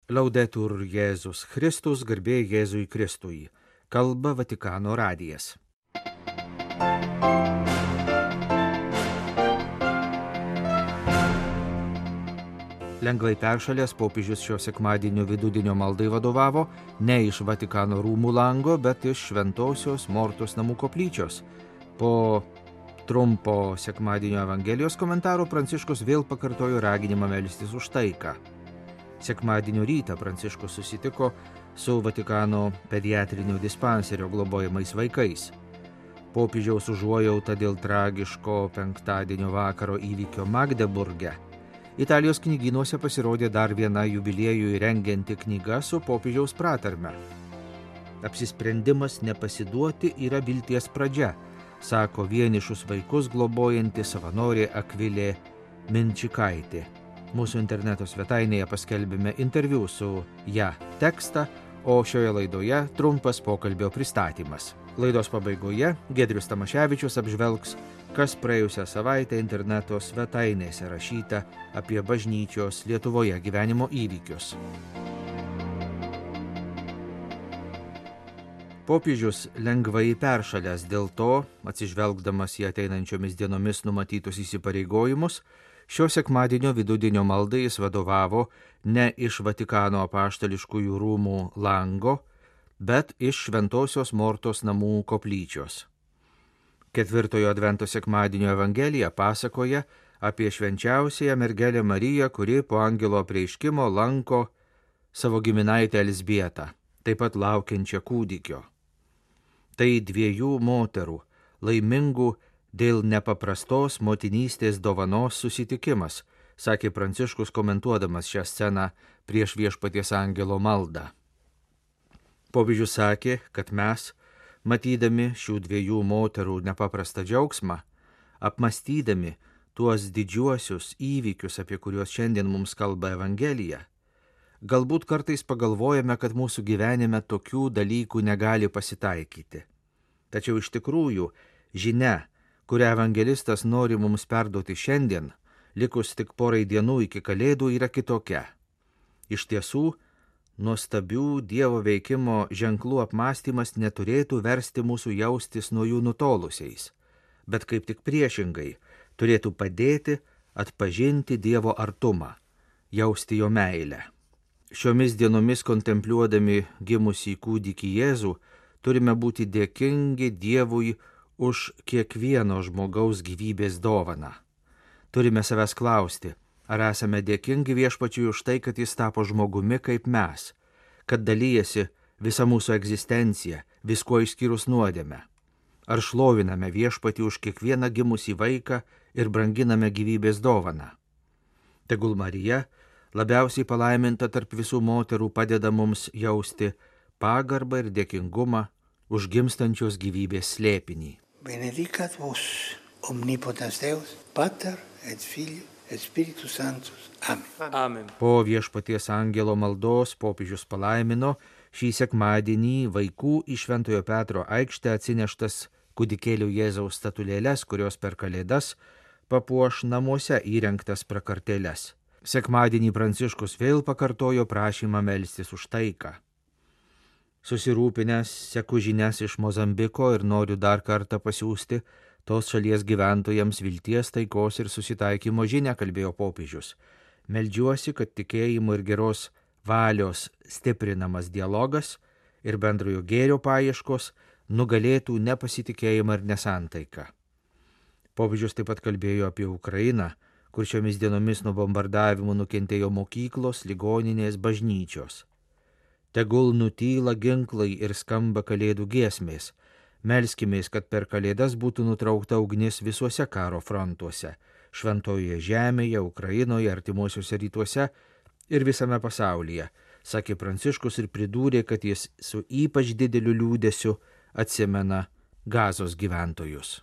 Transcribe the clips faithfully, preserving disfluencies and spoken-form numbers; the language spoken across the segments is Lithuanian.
Laudetur Jėzus Kristus, garbė Jėzui Kristui. Kalba Vatikano radijas. Lengvai peršalęs popiežius šio sekmadienio vidudienio maldai vadovavo ne iš Vatikano rūmų lango, bet iš Šventosios Mortos namų koplyčios. Po trumpo sekmadienio Evangelijos komentaro Pranciškus vėl pakartojo raginimą melstis už taiką. Sekmadienio rytą Pranciškus susitiko su Vatikano pediatrinio dispanserio globojamais vaikais. Popiežiaus užuojauta dėl tragiško penktadienio vakaro įvykio Magdeburge. Italijos knygynuose pasirodė dar viena jubiliejui rengianti knyga su popiežiaus pratarme. Apsisprendimas nepasiduoti yra vilties pradžia, sako vienišus vaikus globojanti savanorė Akvilė Minčikaitė. Mūsų interneto svetainėje paskelbėme interviu su ją tekstą, o šioje laidoje trumpas pokalbio pristatymas. Laidos pabaigoje Giedrius Tamaševičius apžvelgs, kas praėjusią savaitę interneto svetainėse rašyta apie bažnyčios Lietuvoje gyvenimo įvykius. Popiežius lengvai peršalęs, dėl to, atsižvelgdamas į ateinančiomis dienomis numatytus įsipareigojimus, šio sekmadienio vidudienio maldai jis vadovavo ne iš Vatikano apaštališkųjų rūmų lango, bet iš Šventosios Mortos namų koplyčios. Ketvirtojo advento sekmadienio Evangelija pasakoja apie švenčiausiąją mergelę Mariją, kuri po angelo apreiškimo lanko savo giminaitę Elzbietą, taip pat laukiančią kūdikio. Tai dviejų moterų, laimingų dėl nepaprastos motinystės dovanos susitikimas, sakė Pranciškus komentuodamas šią sceną prieš Viešpaties angelo maldą. Popiežius sakė, kad mes, matydami šių dviejų moterų nepaprastą džiaugsmą, apmastydami tuos didžiuosius įvykius, apie kuriuos šiandien mums kalba Evangelija, galbūt kartais pagalvojame, kad mūsų gyvenime tokių dalykų negali pasitaikyti. Tačiau iš tikrųjų žinia, kurią evangelistas nori mums perduoti šiandien, likus tik porai dienų iki Kalėdų, yra kitokia. Iš tiesų, nuostabių Dievo veikimo ženklų apmąstymas neturėtų versti mūsų jaustis nuo jų nutolusiais, bet kaip tik priešingai turėtų padėti atpažinti Dievo artumą, jausti jo meilę. Šiomis dienomis kontempliuodami gimusį kūdikį Jėzų, turime būti dėkingi Dievui už kiekvieno žmogaus gyvybės dovaną. Turime savęs klausti, ar esame dėkingi Viešpačiui už tai, kad jis tapo žmogumi kaip mes, kad dalyjasi visą mūsų egzistenciją, viskuo išskyrus nuodėmę. Ar šloviname Viešpatį už kiekvieną gimusį vaiką ir branginame gyvybės dovaną. Tegul Marija, labiausiai palaiminta tarp visų moterų, padeda mums jausti pagarbą ir dėkingumą už gimstančios gyvybės slėpinį. Benedicat vos, omnipotens Deus, Pater et Filio et Spiritus Sanctus. Amen. Amen. Po Viešpaties angelo maldos popiežius palaimino šį sekmadienį vaikų iš Šventojo Petro aikštę atsineštas kūdikėlių Jėzaus statulėles, kurios per Kalėdas papuoš namuose įrengtas prakartėles. Sekmadienį Pranciškus vėl pakartojo prašymą melstis už taiką. Susirūpinęs seku žinias iš Mozambiko ir noriu dar kartą pasiųsti tos šalies gyventojams vilties, taikos ir susitaikymo žinią, kalbėjo popiežius. Meldžiuosi, kad tikėjimo ir geros valios stiprinamas dialogas ir bendrojo gėrio paieškos nugalėtų nepasitikėjimą ir nesantaiką. Popiežius taip pat kalbėjo apie Ukrainą, kur šiomis dienomis nuo bombardavimų nukentėjo mokyklos, ligoninės, bažnyčios. Tegul nutyla ginklai ir skamba Kalėdų giesmės. Melskimės, kad per Kalėdas būtų nutraukta ugnis visuose karo frontuose, šventojoje žemėje, Ukrainoje, artimuosiuose rytuose ir visame pasaulyje, sakė Pranciškus ir pridūrė, kad jis su ypač dideliu liūdesiu atsimena Gazos gyventojus.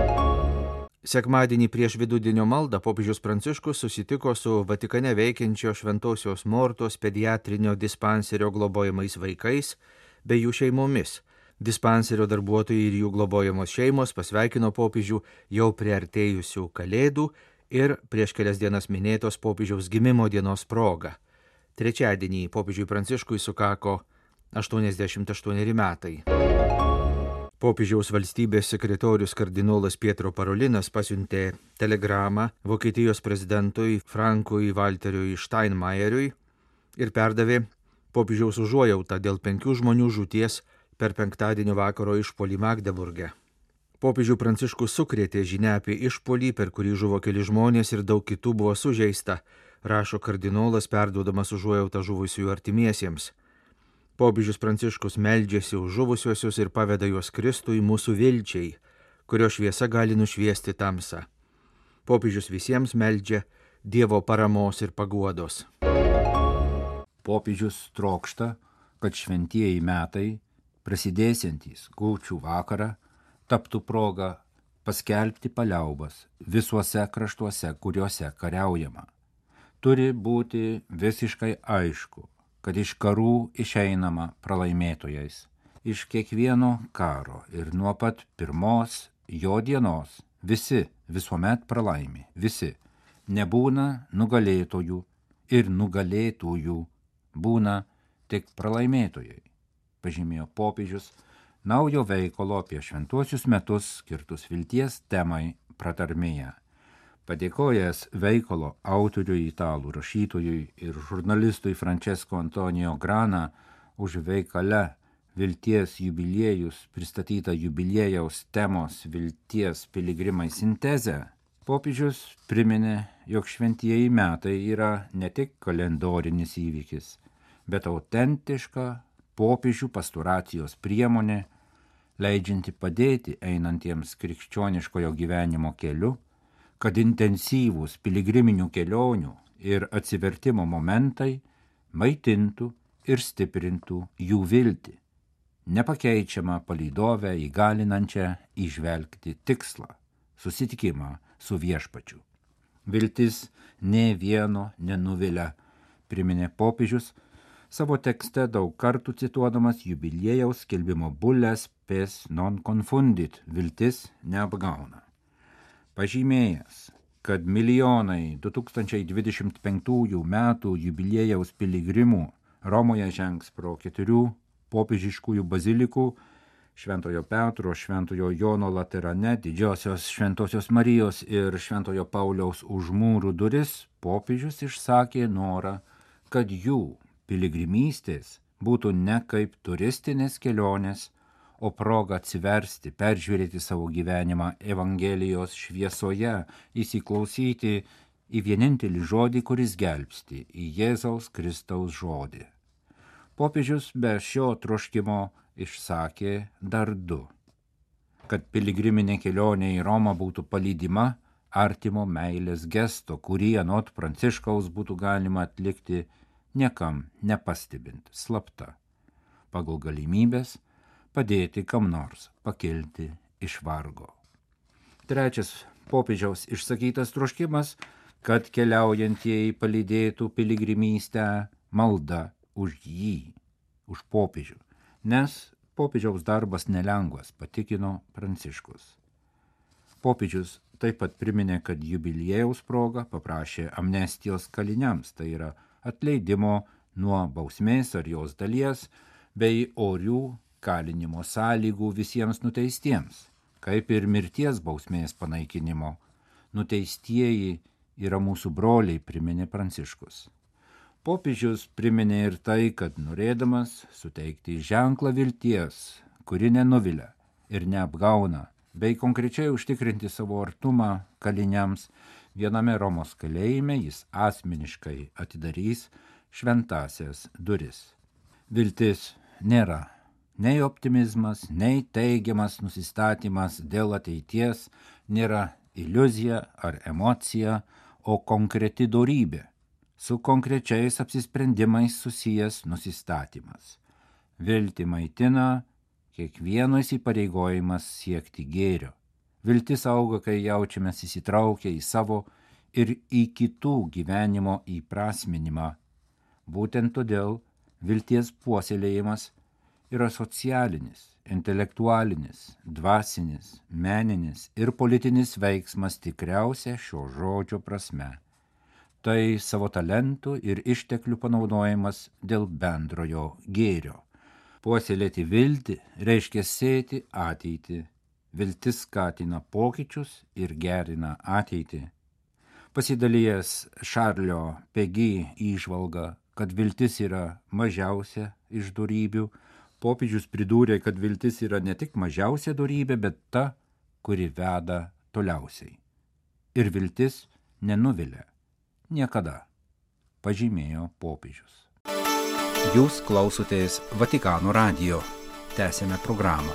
Sekmadienį prieš vidudienio maldą popiežius Pranciškus susitiko su Vatikane veikiančio Šventosios Mortos pediatrinio dispanserio globojamais vaikais bei jų šeimomis. Dispanserio darbuotojai ir jų globojamos šeimos pasveikino popiežių jau priartėjusių Kalėdų ir prieš kelias dienas minėtos popiežiaus gimimo dienos proga. Trečiadienį popiežiui Pranciškui sukako aštuoniasdešimt aštuoneri metai. Popiežiaus valstybės sekretorius kardinolas Pietro Parolinas pasiuntė telegramą Vokietijos prezidentui Frankui Walteriui Steinmeieriui ir perdavė popiežiaus užuojautą dėl penkių žmonių žūties per penktadienio vakaro išpuolį Magdeburge. Popiežių Pranciškų sukrėtė žinia apie išpuolį, per kurį žuvo keli žmonės ir daug kitų buvo sužeista, rašo kardinolas, perduodamas užuojautą žuvusiųjų artimiesiems. Popiežius Pranciškus meldžiasi už žuvusiuosius ir paveda juos Kristui mūsų vilčiai, kurio šviesa gali nušviesti tamsą. Popiežius visiems meldžia Dievo paramos ir paguodos. Popiežius trokšta, kad šventieji metai, prasidėsiantys Kūčių vakarą, taptų proga paskelbti paliaubas visuose kraštuose, kuriuose kariaujama. Turi būti visiškai aišku, kad iš karų išeinama pralaimėtojais, iš kiekvieno karo ir nuo pat pirmos jo dienos visi visuomet pralaimi, visi. Nebūna nugalėtojų ir nugalėtųjų, būna tik pralaimėtojai, pažymėjo popiežius naujo veikalo apie šventuosius metus skirtus vilties temai pratarmėje. Padėkojęs veikalo autoriui, italų rašytojui ir žurnalistui Francesco Antonio Grana už veikale Vilties jubiliejus pristatytą jubiliejaus temos Vilties piligrimai sintezę, popiežius priminė, jog šventieji metai yra ne tik kalendorinis įvykis, bet autentiška popiežių pastoracijos priemonė, leidžianti padėti einantiems krikščioniškojo gyvenimo keliu, kad intensyvūs piligriminių kelionių ir atsivertimo momentai maitintų ir stiprintų jų viltį, nepakeičiamą palydovę įgalinančią įžvelgti tikslą, susitikimą su viešpačiu. Viltis nė vieno nenuvilia, priminė popiežius, savo tekste daug kartų cituodamas jubiliejaus skelbimo bulles pes non confundit, viltis neapgauna. Pažymėjęs, kad milijonai du tūkstančiai dvidešimt penktųjų metų jubiliejaus piligrimų Romoje žengs pro keturių popiežiškųjų bazilikų Šventojo Petro, Šventojo Jono Laterane, Didžiosios Šventosios Marijos ir Šventojo Pauliaus už mūrų duris, popiežius išsakė norą, kad jų piligrimystės būtų ne kaip turistinės kelionės, o proga atsiversti, peržiūrėti savo gyvenimą Evangelijos šviesoje, įsiklausyti į vienintelį žodį, kuris gelbsti, į Jėzaus Kristaus žodį. Popiežius be šio troškimo išsakė dar du, kad piligriminė kelionė į Romą būtų palydima artimo meilės gesto, kurį anot Pranciškaus būtų galima atlikti niekam nepastebint, slapta, pagal galimybės padėti kam nors pakilti iš vargo. Trečias popiežiaus išsakytas troškimas, kad keliaujantieji palydėtų piligrimystę malda už jį, už popiežių, nes popiežiaus darbas nelengvas, patikino Pranciškus. Popiežius taip pat priminė, kad jubiliejaus proga paprašė amnestijos kaliniams, tai yra atleidimo nuo bausmės ar jos dalies, bei orių kalinimo sąlygų visiems nuteistiems, kaip ir mirties bausmės panaikinimo. Nuteistieji yra mūsų broliai, priminė Pranciškus. Popiežius priminė ir tai, kad norėdamas suteikti ženklą vilties, kuri nenuvilia ir neapgauna, bei konkrečiai užtikrinti savo artumą kaliniams, viename Romos kalėjime jis asmeniškai atidarys šventąsias duris. Viltis nėra nei optimizmas, nei teigiamas nusistatymas dėl ateities, nėra iliuzija ar emocija, o konkreti dorybė, su konkrečiais apsisprendimais susijęs nusistatymas. Viltį maitina kiekvieno įsipareigojimas siekti gėrio. Viltis auga, kai jaučiamės įsitraukę į savo ir į kitų gyvenimo įprasminimą. Būtent todėl vilties puoselėjimas yra socialinis, intelektualinis, dvasinis, meninis ir politinis veiksmas tikriausia šio žodžio prasme. tai savo talentų ir išteklių panaudojimas dėl bendrojo gėrio. Puoselėti viltį reiškia sėti ateitį. Viltis skatina pokyčius ir gerina ateitį. Pasidalijęs Šarlio Pegi įžvalga, kad viltis yra mažiausia iš dorybių, popiežius pridūrė, kad viltis yra ne tik mažiausia dorybė, bet ta, kuri veda toliausiai. Ir viltis nenuvilia. Niekada, pažymėjo popiežius. Jūs klausotės Vatikano radijo. Tęsėme programą.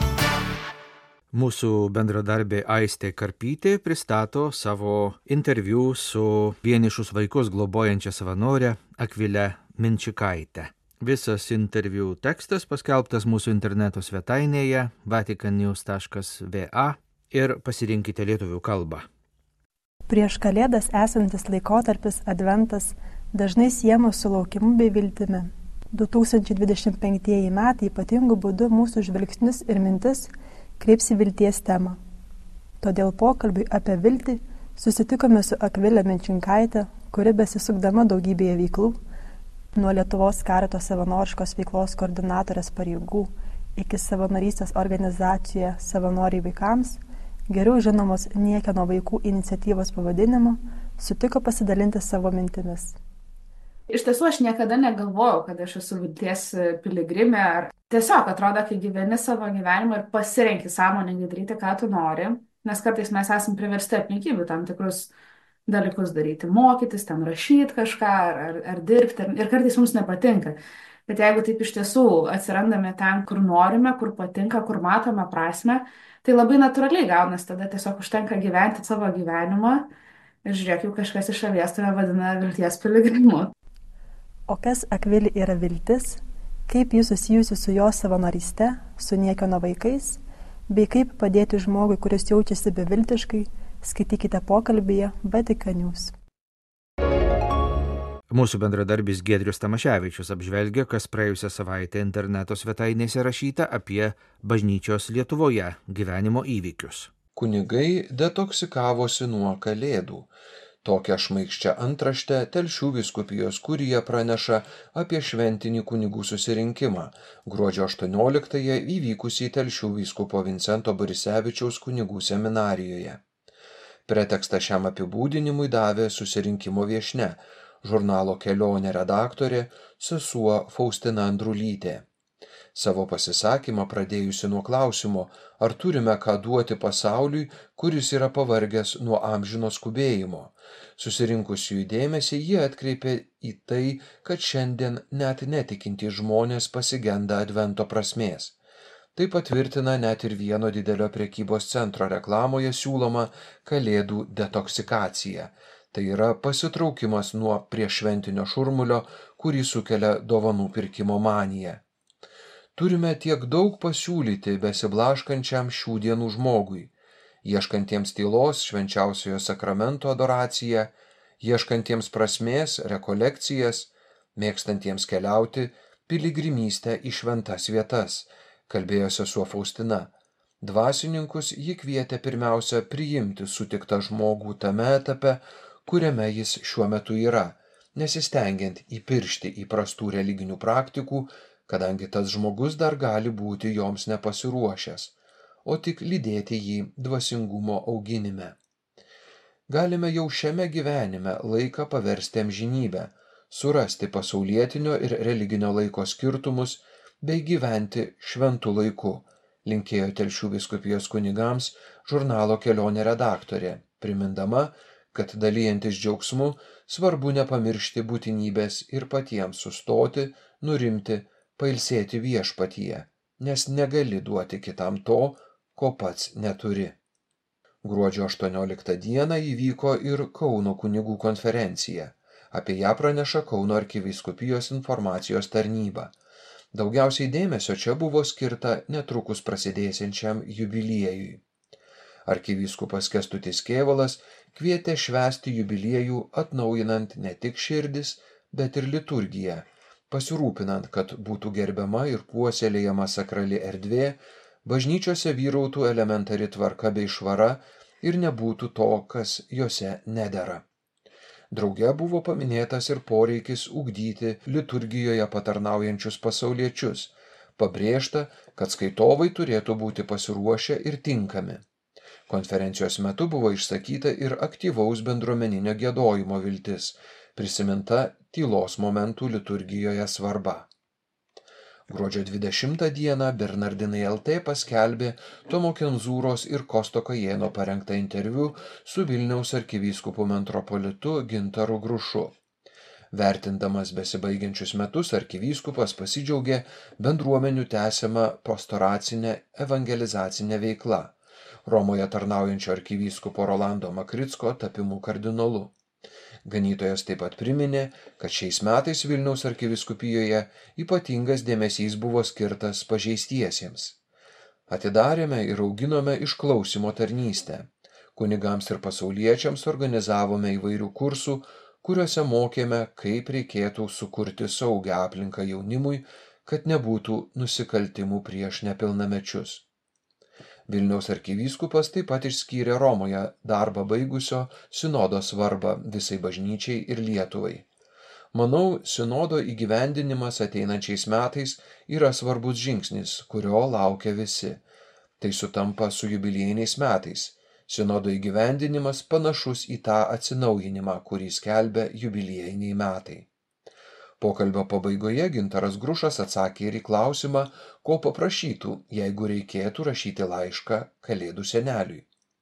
Mūsų bendradarbė Aistė Karpytė pristato savo interviu su vienišus vaikus globojančia savanorė Akvile Minčikaite. Visas interviu tekstas paskelbtas mūsų interneto svetainėje vatican news taškas v a ir pasirinkite lietuvių kalbą. Prieš Kalėdas esantis laikotarpis Adventas dažnai siejamas su laukimu bei viltimi. du tūkstančiai dvidešimt penktieji metai ypatingu būdu mūsų žvilgsnius ir mintis kreips į vilties temą. Todėl pokalbiui apie viltį susitikome su Akvile Minčikaite, kuri besisukdama daugybėje veiklų, nuo Lietuvos Karito savanoriškos veiklos koordinatorės pareigų iki savanorystės organizacijoje Savanoriai vaikams, geriau žinomos Niekieno vaikų iniciatyvos pavadinimu, sutiko pasidalinti savo mintimis. Iš tiesų, aš niekada negalvojau, kad aš esu vilties piligrimė. Ar tiesiog atrodo, kai gyveni savo gyvenimą ir pasirenki sąmoningai daryti, ką tu nori, nes kartais mes esam priversti aplinkybių tam tikrus dalykus daryti, mokytis, ten rašyti kažką ar, ar, ar dirbti ir kartais mums nepatinka. Bet jeigu taip iš tiesų atsirandame ten, kur norime, kur patinka, kur matome prasmę, tai labai natūraliai gaunasi, tada tiesiog užtenka gyventi savo gyvenimą ir žiūrėk, jau kažkas iš šalies tave vadina vilties piligrimu. O kas Akvilė yra viltis, kaip ji susijusi su jo savanoryste, su Niekieno vaikais, bei kaip padėti žmogui, kuris jaučiasi beviltiškai, skaitykite pokalbyje Vatican News. Mūsų bendradarbis Giedrius Tamaševičius apžvelgia, kas praėjusią savaitę interneto svetainėse rašyta apie bažnyčios Lietuvoje gyvenimo įvykius. Kunigai detoksikavosi nuo kalėdų. Tokią šmaikščią antraštę Telšių vyskupijos kurija praneša apie šventinį kunigų susirinkimą gruodžio aštuonioliktąją įvykusį Telšių vyskupo Vincento Borisevičiaus kunigų seminarijoje. Pretekstą šiam apibūdinimui davė susirinkimo viešnia, žurnalo Kelionė redaktorė, sesuo Faustina Andrulytė. Savo pasisakymą pradėjusi nuo klausimo, ar turime ką duoti pasauliui, kuris yra pavargęs nuo amžino skubėjimo. Susirinkusiųjų dėmesį jie atkreipė į tai, kad šiandien net netikintys žmonės pasigenda advento prasmės. Tai patvirtina net ir vieno didelio prekybos centro reklamoje siūloma kalėdų detoksikacija. Tai yra pasitraukimas nuo prieššventinio šurmulio, kurį sukelia dovanų pirkimo manija. Turime tiek daug pasiūlyti besiblaškančiam šių dienų žmogui, ieškantiems tylos švenčiausiojo sakramento adoraciją, ieškantiems prasmės rekolekcijas, mėgstantiems keliauti piligrimystę į šventas vietas, kalbėjo sesuo Faustina. Dvasininkus ji kvietė pirmiausia priimti sutiktą žmogų tame etape, kuriame jis šiuo metu yra, nesistengiant įpiršti įprastų religinių praktikų, kadangi tas žmogus dar gali būti joms nepasiruošęs, o tik lydėti jį dvasingumo auginime. Galime jau šiame gyvenime laiką paversti amžinybę, surasti pasaulietinio ir religinio laiko skirtumus bei gyventi šventu laiku, linkėjo Telšių vyskupijos kunigams žurnalo Kelionė redaktorė, primindama, kad dalijantis džiaugsmu svarbu nepamiršti būtinybės ir patiems sustoti, nurimti, pailsėti viešpatyje, nes negali duoti kitam to, ko pats neturi. Gruodžio aštuonioliktą dieną įvyko ir Kauno kunigų konferencija. Apie ją praneša Kauno arkivyskupijos informacijos tarnyba. Daugiausiai dėmesio čia buvo skirta netrukus prasidėsiančiam jubiliejui. Arkivyskupas Kęstutis Kėvalas kvietė švęsti jubiliejų atnaujinant ne tik širdis, bet ir liturgiją, pasirūpinant, kad būtų gerbiama ir puoselėjama sakrali erdvė, bažnyčiose vyrautų elementari tvarka bei švara ir nebūtų to, kas jose nedera. Drauge buvo paminėtas ir poreikis ugdyti liturgijoje patarnaujančius pasauliečius. Pabrėžta, kad skaitovai turėtų būti pasiruošę ir tinkami. Konferencijos metu buvo išsakyta ir aktyvaus bendruomeninio giedojimo viltis, prisiminta tylos momentų liturgijoje svarba. Gruodžio dvidešimtą dieną Bernardinai L T paskelbė Tomo Kenzūros ir Kosto Kajėno parengtą interviu su Vilniaus arkivyskupu metropolitu Gintaru Grušu. Vertindamas besibaigiančius metus, arkivyskupas pasidžiaugė bendruomenių tęsiamą pastoracinę evangelizacinę veiklą, Romoje tarnaujančio arkivyskupo Rolando Makricko tapimu kardinolu. Ganytojas taip pat priminė, kad šiais metais Vilniaus arkivyskupijoje ypatingas dėmesys buvo skirtas pažeistiesiems. Atidarėme ir auginome išklausymo tarnystę. Kunigams ir pasauliečiams organizavome įvairių kursų, kuriuose mokėme, kaip reikėtų sukurti saugią aplinką jaunimui, kad nebūtų nusikaltimų prieš nepilnamečius. Vilniaus arkivyskupas taip pat išskyrė Romoje darbą baigusio sinodo svarbą visai bažnyčiai ir Lietuvai. Manau, sinodo įgyvendinimas ateinančiais metais yra svarbus žingsnis, kurio laukia visi. Tai sutampa su jubiliejiniais metais. Sinodo įgyvendinimas panašus į tą atsinaujinimą, kurį skelbia jubiliejiniai metai. Pokalbio pabaigoje Gintaras Grušas atsakė ir į klausimą, ko paprašytų, jeigu reikėtų rašyti laišką Kalėdų seneliui.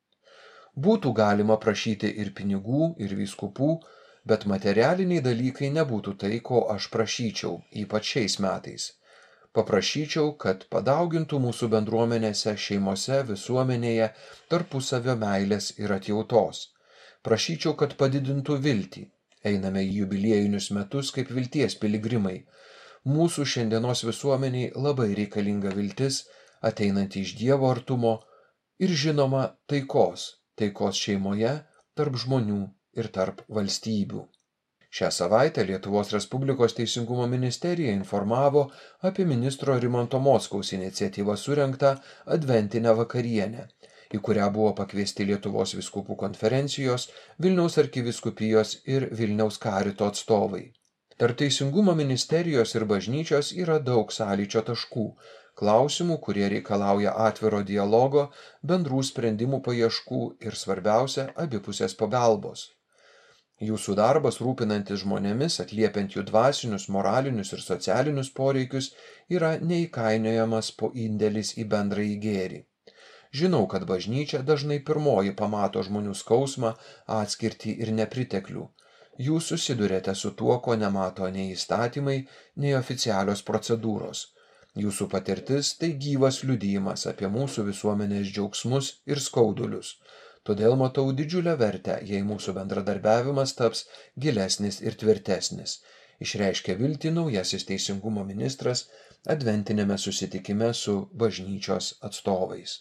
Būtų galima prašyti ir pinigų, ir vyskupų, bet materialiniai dalykai nebūtų tai, ko aš prašyčiau, ypač šiais metais. Paprašyčiau, kad padaugintų mūsų bendruomenėse, šeimose, visuomenėje tarpusavio meilės ir atjautos. Prašyčiau, kad padidintų viltį. Einame į jubiliejinius metus kaip vilties piligrimai. Mūsų šiandienos visuomeniai labai reikalinga viltis, ateinanti iš Dievo artumo ir žinoma taikos, taikos šeimoje, tarp žmonių ir tarp valstybių. Šią savaitę Lietuvos Respublikos Teisingumo ministerija informavo apie ministro Rimanto Mockaus iniciatyvą surengtą adventinę vakarienę, į kurią buvo pakviesti Lietuvos vyskupų konferencijos, Vilniaus arkivyskupijos ir Vilniaus karito atstovai. Tarp Teisingumo ministerijos ir bažnyčios yra daug sąlyčio taškų, klausimų, kurie reikalauja atviro dialogo, bendrų sprendimų paieškų ir svarbiausia abipusės pagalbos. Jūsų darbas rūpinantis žmonėmis, atliepiant jų dvasinius, moralinius ir socialinius poreikius, yra neįkainojamas po indėlis į bendrąjį gėrį. Žinau, kad bažnyčia dažnai pirmoji pamato žmonių skausmą, atskirtį ir nepriteklių. Jūs susidurėte su tuo, ko nemato nei įstatymai, nei oficialios procedūros. Jūsų patirtis tai gyvas liudijimas apie mūsų visuomenės džiaugsmus ir skaudulius. Todėl matau didžiulę vertę, jei mūsų bendradarbiavimas taps gilesnis ir tvirtesnis. Išreiškė viltį naujasis teisingumo ministras adventinėme susitikime su bažnyčios atstovais.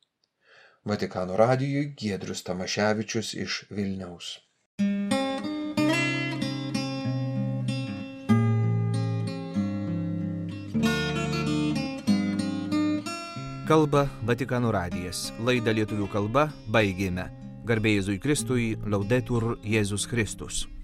Vatikano radijui Giedrius Tamaševičius iš Vilniaus. Kalba Vatikano radijas. Laidą lietuvių kalba baigėme. Garbė Jėzui Kristui, Laudetur Jėzus Kristus.